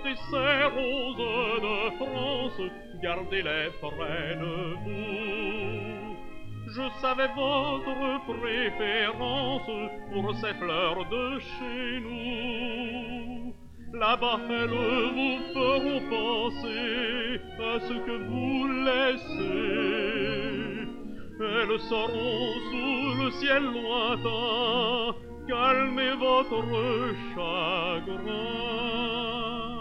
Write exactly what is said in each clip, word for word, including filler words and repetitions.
portez ces roses de France, gardez-les près de vous. Je savais votre préférence pour ces fleurs de chez nous. Là-bas, elles vous feront penser à ce que vous laissez. Elles sauront sous le ciel lointain calmer votre chagrin.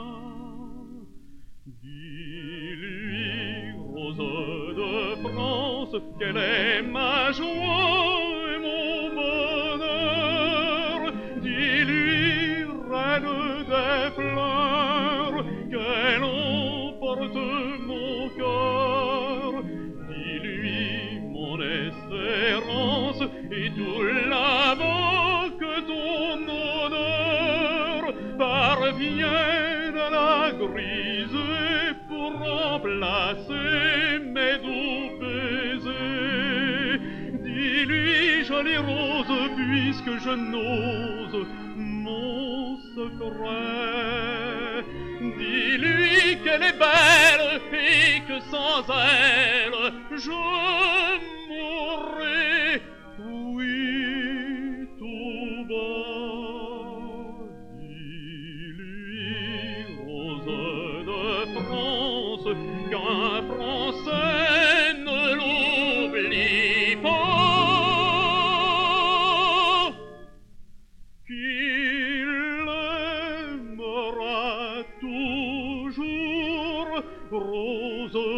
Dis-lui, rose de France, quelle est ma joie et mon bonheur. Dis-lui, reine des fleurs, qu'elle emporte mon cœur. Dis-lui, mon espérance et tout l'amour que ton honneur parvienne à la griser pour remplacer mes doux baisers. Dis-lui, jolie rose, puisque je n'ose mon secret. Dis-lui qu'elle est belle et que sans elle je mourrai. Oui, tout bas. Dis-lui, rose de France, qu'un Français ne l'oublie pas. Toujours, rose